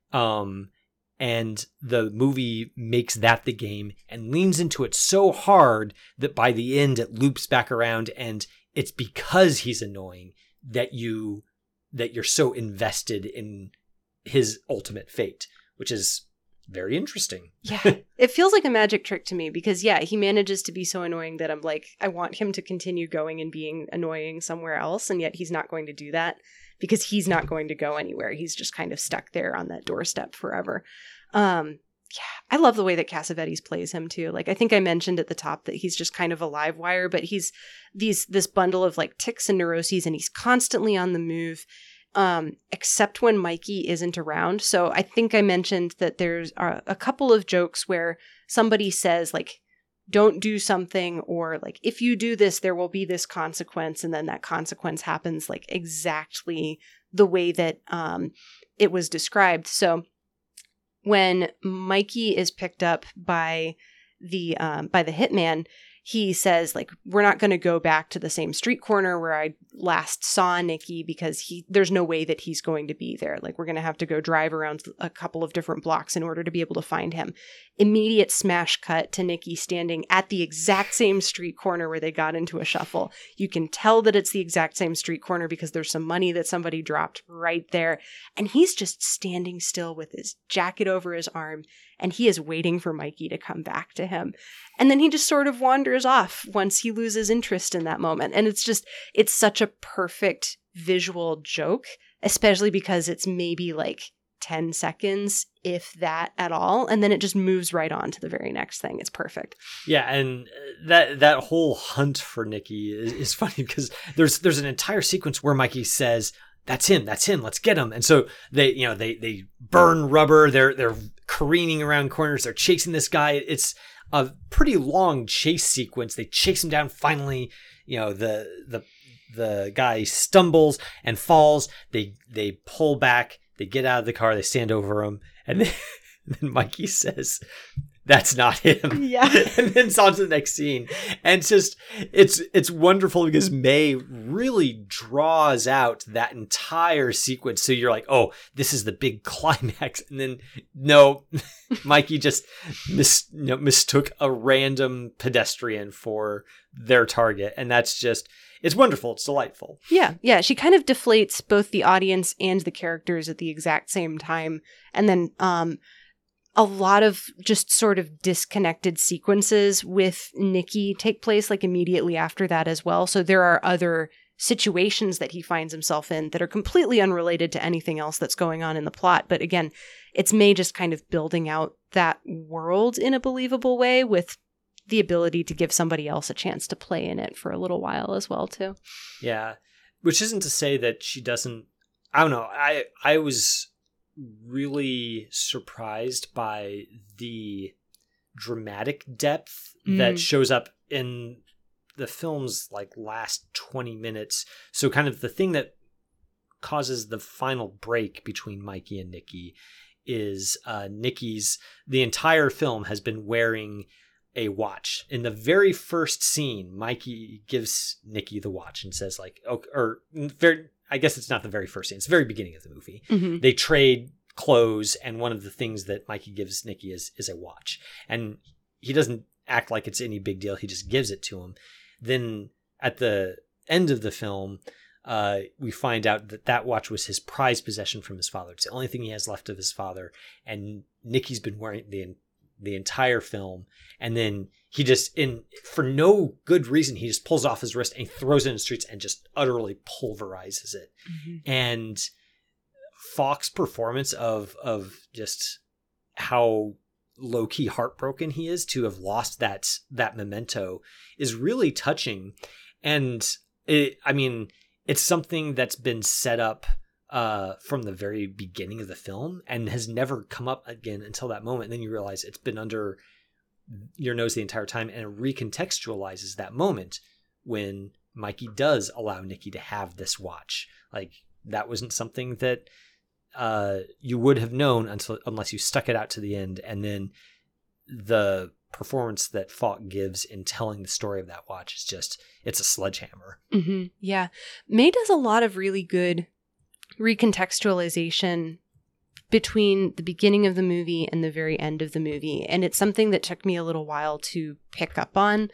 And the movie makes that the game and leans into it so hard that by the end it loops back around, and it's because he's annoying that you're so invested in his ultimate fate, which is very interesting.
Yeah. It feels like a magic trick to me because he manages to be so annoying that I'm like, I want him to continue going and being annoying somewhere else, and yet he's not going to do that. Because he's not going to go anywhere. He's just kind of stuck there on that doorstep forever. I love the way that Cassavetes plays him too. Like, I think I mentioned at the top that he's just kind of a live wire, but he's this bundle of like tics and neuroses, and he's constantly on the move, except when Mikey isn't around. So I think I mentioned that there's a couple of jokes where somebody says like, don't do something, or like, if you do this, there will be this consequence. And then that consequence happens like exactly the way that it was described. So when Mikey is picked up by the hitman, he says, like, we're not going to go back to the same street corner where I last saw Nicky because there's no way that he's going to be there. Like, we're going to have to go drive around a couple of different blocks in order to be able to find him. Immediate smash cut to Nicky standing at the exact same street corner where they got into a shuffle. You can tell that it's the exact same street corner because there's some money that somebody dropped right there. And he's just standing still with his jacket over his arm, and he is waiting for Mikey to come back to him. And then he just sort of wanders off once he loses interest in that moment. And it's such a perfect visual joke, especially because it's maybe like 10 seconds, if that at all. And then it just moves right on to the very next thing. It's perfect.
Yeah. And that whole hunt for Nicky is funny because there's an entire sequence where Mikey says, that's him, let's get him. And so they burn rubber. They're careening around corners. They're chasing this guy. It's a pretty long chase sequence. They chase him down. Finally, the guy stumbles and falls. They pull back. They get out of the car. They stand over him, and then Mikey says, that's not him.
Yeah.
And then it's on to the next scene. And it's wonderful because May really draws out that entire sequence. So you're like, oh, this is the big climax. And then no, Mikey just mistook a random pedestrian for their target. And that's just, it's wonderful. It's delightful.
Yeah. Yeah. She kind of deflates both the audience and the characters at the exact same time. And then, a lot of just sort of disconnected sequences with Nikki take place like immediately after that as well. So there are other situations that he finds himself in that are completely unrelated to anything else that's going on in the plot. But again, it's May just kind of building out that world in a believable way with the ability to give somebody else a chance to play in it for a little while as well, too.
Yeah. Which isn't to say that she doesn't, I don't know. I was really surprised by the dramatic depth that shows up in the film's like last 20 minutes. So kind of the thing that causes the final break between Mikey and Nikki is the entire film has been wearing a watch. In the very first scene, Mikey gives Nikki the watch and says like, I guess it's not the very first scene. It's the very beginning of the movie. Mm-hmm. They trade clothes, and one of the things that Mikey gives Nikki is a watch. And he doesn't act like it's any big deal. He just gives it to him. Then at the end of the film, we find out that watch was his prized possession from his father. It's the only thing he has left of his father. And Nikki's been wearing the entire film. And then he just, for no good reason, he just pulls off his wrist and he throws it in the streets and just utterly pulverizes it. Mm-hmm. And Falk's performance of just how low-key heartbroken he is to have lost that memento is really touching. And it's something that's been set up from the very beginning of the film and has never come up again until that moment. And then you realize it's been under your nose the entire time, and it recontextualizes that moment when Mikey does allow Nikki to have this watch. Like, that wasn't something that you would have known unless you stuck it out to the end. And then the performance that Falk gives in telling the story of that watch is just, it's a sledgehammer.
Mm-hmm. Yeah. May does a lot of really good recontextualization between the beginning of the movie and the very end of the movie. And it's something that took me a little while to pick up on.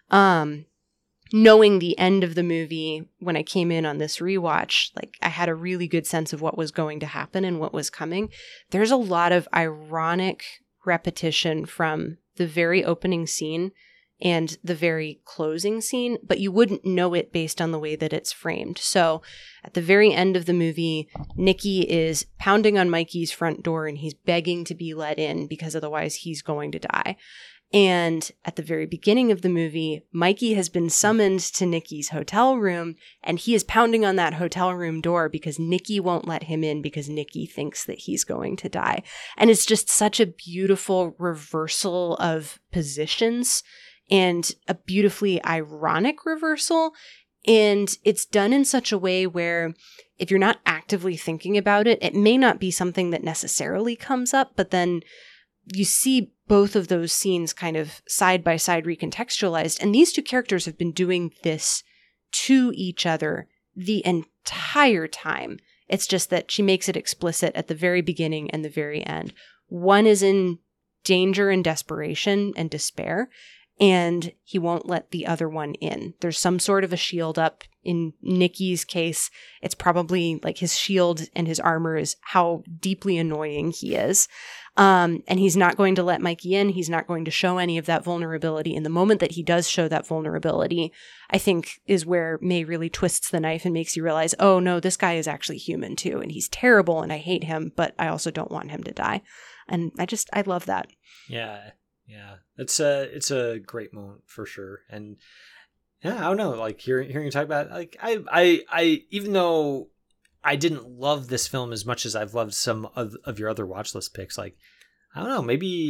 Knowing the end of the movie when I came in on this rewatch, like I had a really good sense of what was going to happen and what was coming. There's a lot of ironic repetition from the very opening scene and the very closing scene, but you wouldn't know it based on the way that it's framed. So at the very end of the movie, Nikki is pounding on Mikey's front door and he's begging to be let in because otherwise he's going to die. And at the very beginning of the movie, Mikey has been summoned to Nikki's hotel room, and he is pounding on that hotel room door because Nikki won't let him in because Nikki thinks that he's going to die. And it's just such a beautiful reversal of positions and a beautifully ironic reversal. And it's done in such a way where if you're not actively thinking about it, it may not be something that necessarily comes up, but then you see both of those scenes kind of side by side recontextualized. And these two characters have been doing this to each other the entire time. It's just that she makes it explicit at the very beginning and the very end. One is in danger and desperation and despair, and he won't let the other one in. There's some sort of a shield up. In Nikki's case, it's probably like his shield and his armor is how deeply annoying he is. And he's not going to let Mikey in. He's not going to show any of that vulnerability. And the moment that he does show that vulnerability, I think is where May really twists the knife and makes you realize, oh no, this guy is actually human too. And he's terrible and I hate him, but I also don't want him to die. And I love that.
Yeah. Yeah. It's a great moment for sure. And yeah, I don't know, like hearing you talk about it, like I even though I didn't love this film as much as I've loved some of your other watch list picks, like I don't know, maybe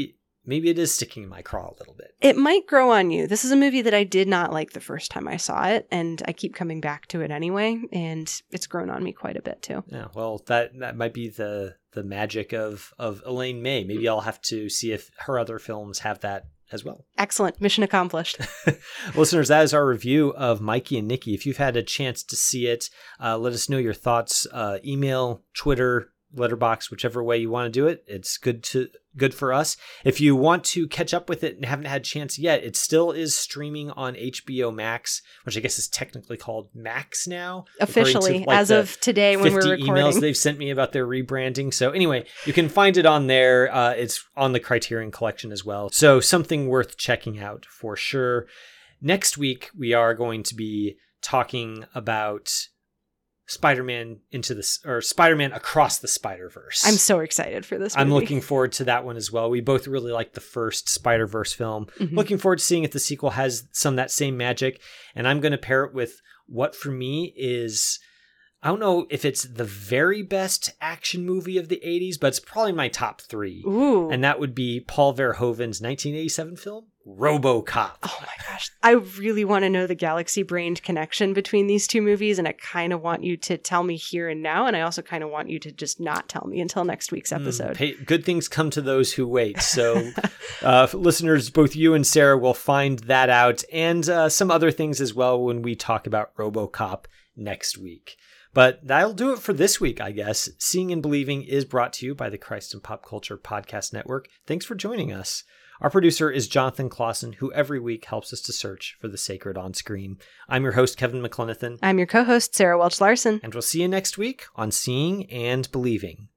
maybe it is sticking in my craw a little bit.
It might grow on you. This is a movie that I did not like the first time I saw it, and I keep coming back to it anyway, and it's grown on me quite a bit too.
Yeah, well, that might be the magic of Elaine May. Maybe I'll have to see if her other films have that as well.
Excellent. Mission accomplished.
Listeners, that is our review of Mikey and Nicky. If you've had a chance to see it, let us know your thoughts. Email, Twitter, Letterboxd, whichever way you want to do it. It's good for us. If you want to catch up with it and haven't had a chance yet, it still is streaming on HBO Max, which I guess is technically called Max now.
Officially, as of today when we're recording.
Emails they've sent me about their rebranding. So anyway, you can find it on there. It's on the Criterion Collection as well. So something worth checking out for sure. Next week, we are going to be talking about Spider-Man Across the Spider-Verse.
I'm so excited for this movie.
I'm looking forward to that one as well. We both really liked the first Spider-Verse film. Mm-hmm. Looking forward to seeing if the sequel has some of that same magic. And I'm going to pair it with what for me is, I don't know if it's the very best action movie of the 80s, but it's probably my top 3.
Ooh.
And that would be Paul Verhoeven's 1987 film, RoboCop.
Oh my gosh. I really want to know the galaxy-brained connection between these two movies, and I kind of want you to tell me here and now, and I also kind of want you to just not tell me until next week's episode.
Good things come to those who wait. So listeners, both you and Sarah will find that out, and some other things as well when we talk about RoboCop next week. But that'll do it for this week, I guess. Seeing and Believing is brought to you by the Christ and Pop Culture Podcast Network. Thanks for joining us. Our producer is Jonathan Clausen, who every week helps us to search for the sacred on screen. I'm your host, Kevin McLenithan.
I'm your co-host, Sarah Welch Larson.
And we'll see you next week on Seeing and Believing.